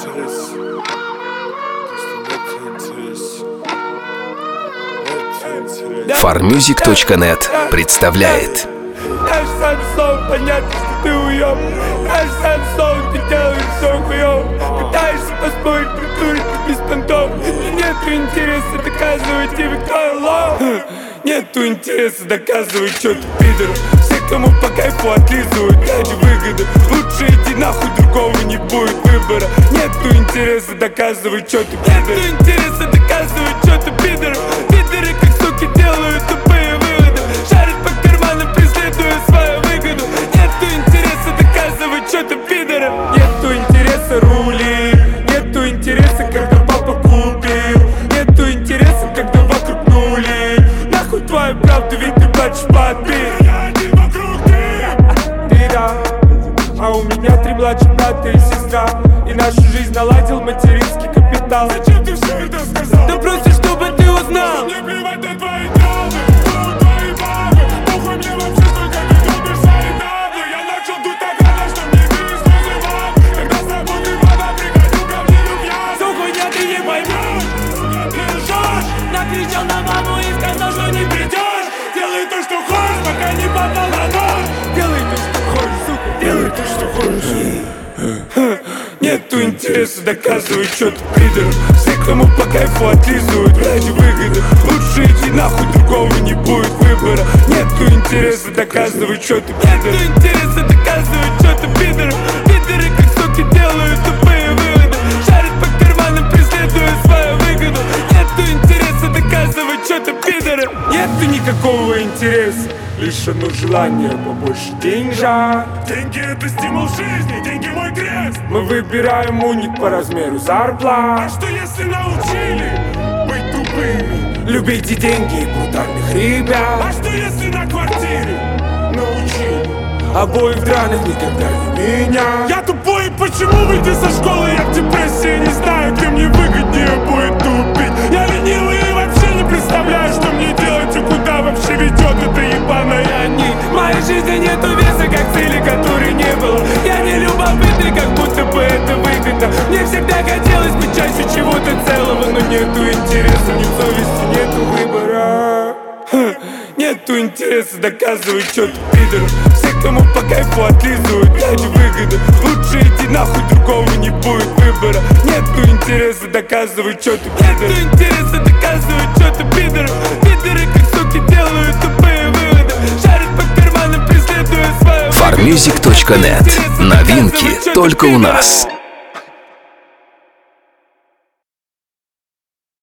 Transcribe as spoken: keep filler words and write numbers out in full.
фармьюзик точка нет представляет. Наш сам сон, понятно, что ты уёб. Наш сам сон, ты делаешь всё хуёв. Пытаешься поспорить, притурить без понтов. И нету интереса доказывать тебе, кто я лох. Нету интереса доказывать, что ты пидор. Все, кому по кайфу отлизывают ради выгоды. Лучше иди нахуй, другого не будет выбора. Нету интереса доказывать, что ты пидор. Нету интереса доказывать, что ты пидор. Пидоры, как суки, делают тупые выводы. Шарят по карманам, преследуя свою выгоду. Нету интереса доказывать, что ты пидор. Нету интереса рули. Нету интереса, когда папа купил. Нету интереса, когда вокруг нули. Нахуй твою правду, ведь ты плачешь под бит. Ты да, а у меня три младших брата и сестра. И нашу жизнь наладил материнский капитал. Зачем ты все это сказал? Да просто чтобы ты узнал. Мне плевать на твои травмы, ну твои бабы. Похуй мне вообще, сколько ты любишь свои табы. Я начал дуть так рано, что мне били слезы вам. Когда с работы вода, приходил ко мне рубья. Всю хуйня ты не поймешь, сука, ты лжешь. Накричал на маму и сказал, что не придешь. Делай то, что хочешь, пока не попал на нож. Делай то, что хочешь, сука, делай то, что хочешь. Нету интереса доказывать, что ты пидор. Все, кому по кайфу отлизывают ради выгоды. Лучше иди нахуй, другого не будет выбора. Нету интереса доказывать, что ты пидор. Нету интереса доказывать, что ты пидор. Пидоры, как суки, делают тупые выводы. Шарят по карманам, преследуя свою выгоду. Нету интереса доказывать, что ты пидор. Нету никакого интереса, лишь одно желание побольше деньжат. Деньги — это стимул жизни, деньги — мой крест. Мы выбираем уник по размеру зарплат. А что если научили быть тупыми? Любите деньги и брутальных ребят. А что если на квартире научили? Обои в драных никогда не меня. Я тупой, и почему выйти со школы? Я в депрессии, не знаю, где мне выгоднее будет тупить. Я ленивый и вообще не представляю, что мне делать и куда вообще ведет эта ебаная нить. В моей жизни нету веса, как цели, которой не было. Я не любопытный, как будто бы это выгодно. Мне всегда хотелось быть частью чего-то целого. Но нету интереса, ни совести, нету выбора. Ха. Нету интереса доказывать, что ты пидор. Все, кому по кайфу отлизывают ради выгоды. Лучше иди нахуй, другого не будет выбора. Нету интереса доказывать, что ты пидор. Нету интереса доказывать, что ты пидор. Пидоры, как суки, делают тупые выводы. Шарят по карманам, преследуя свою выгоду. фармьюзик точка нет. Новинки только у нас.